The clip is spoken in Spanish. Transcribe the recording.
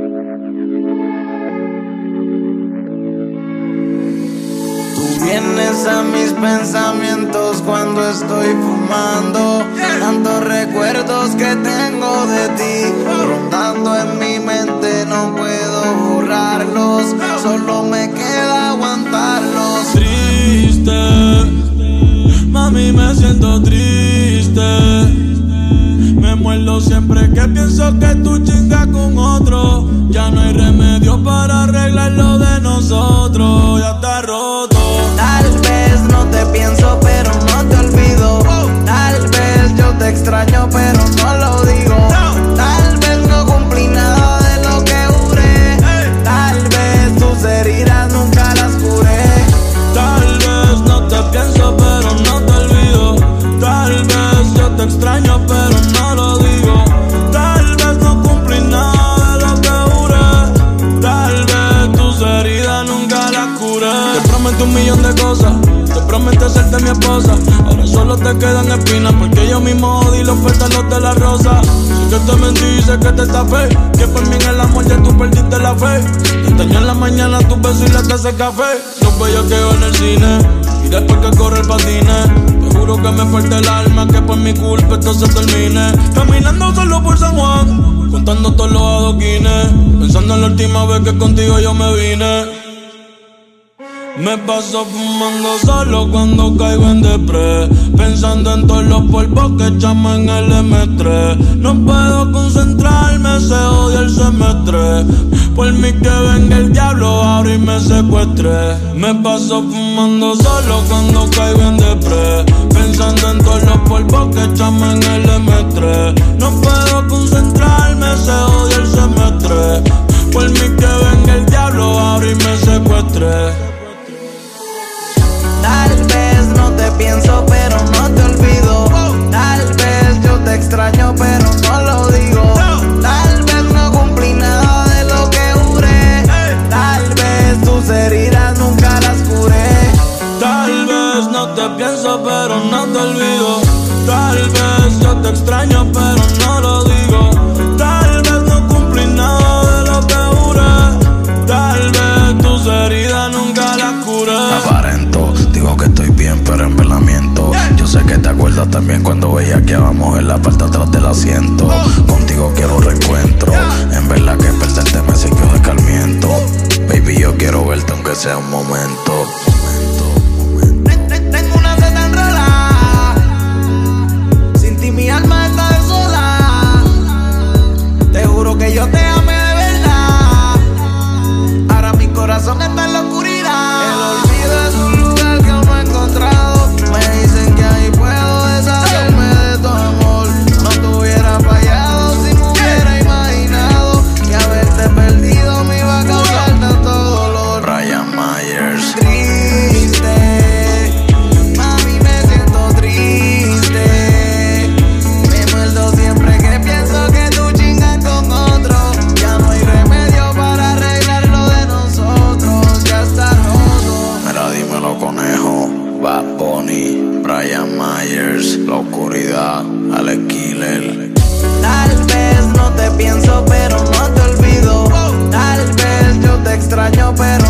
Tú vienes a mis pensamientos cuando estoy fumando. Tantos recuerdos que tengo de ti rondando en mi mente, no puedo borrarlos, solo me queda aguantarlos. Triste, mami, me siento triste. Me muerdo siempre que pienso que tú chingas con otro. Ya no hay remedio para arreglar lo de nosotros. Ya está roto. Tal vez no te pienso, pero no te olvido. Tal vez yo te extraño, pero no lo digo. Tal vez no cumplí nada de lo que juré. Tal vez tus heridas nunca las curé. Tal vez no te pienso, pero no te olvido. Tal vez yo te extraño, pero no lo digo. Tal vez no cumplí nada de lo que juré. Tal vez tus heridas nunca las curé. Te prometo 1.000.000 de cosas, te prometo hacerte mi esposa. Ahora solo te quedan espinas porque yo mismo odi los pétalos de la rosa. Sé que te mentí, sé que te estafé, que por mí en el amor ya tú perdiste la fe. Te extraño en la mañana tu beso y la taza de café. Los bellaqueo en el cine y después que corre el patine. Te juro que me falta el alma, que por mi culpa esto se termine. Caminando solo por San Juan, contando todos los adoquines, pensando en la última vez que contigo yo me vine. Me paso fumando solo cuando caigo en depre, pensando en todos los polvos que echamos en el M3. No puedo concentrarme, se odia el semestre. Por mí que venga el diablo ahora y me secuestre. Me paso fumando solo cuando caigo en depre, pensando en todos los polvos que echamos en el M3. No puedo concentrarme, se odia el semestre. Por mí que venga el diablo ahora y me secuestre. Tal vez no te pienso, pero no te olvido. Tal vez yo te extraño, pero no lo digo. Tal vez no cumplí nada de lo que juré. Tal vez tus heridas nunca las curé. Tal vez no te pienso, pero no te olvido. Tal vez yo te extraño, pero no lo digo. Tal vez no cumplí nada de lo que juré. Tal vez tus heridas nunca las curé. Aparento, digo que estoy bien, pero en verdad miento. Yo sé que te acuerdas también cuando bellaqueábamos en la parte atrás del asiento. Contigo quiero reencuentro, en verdad que perderte me sirvió de escarmiento. Baby, yo quiero verte aunque sea un momento. Tengo una sed enrolada, sin ti mi alma está desolada. Te juro que yo te amé de verdad, ahora mi corazón está en la oscuridad. El olvido es un lugar que aún no he encontrado. Me dicen que ahí puedo deshacerme de tu amor. No te hubiera fallado si me hubiera imaginado que haberte perdido me iba a causar tanto dolor. Brian Myers. Triste, mami, me siento triste. Me muerdo siempre que pienso que tú chingas con otro. Ya no hay remedio para arreglar lo de nosotros. Ya está roto. Mira, dímelo, conejo. Bad Bunny, Brian Myers, La Oscuridad, Alex Killer. Tal vez no te pienso, pero no te olvido. Tal vez yo te extraño, pero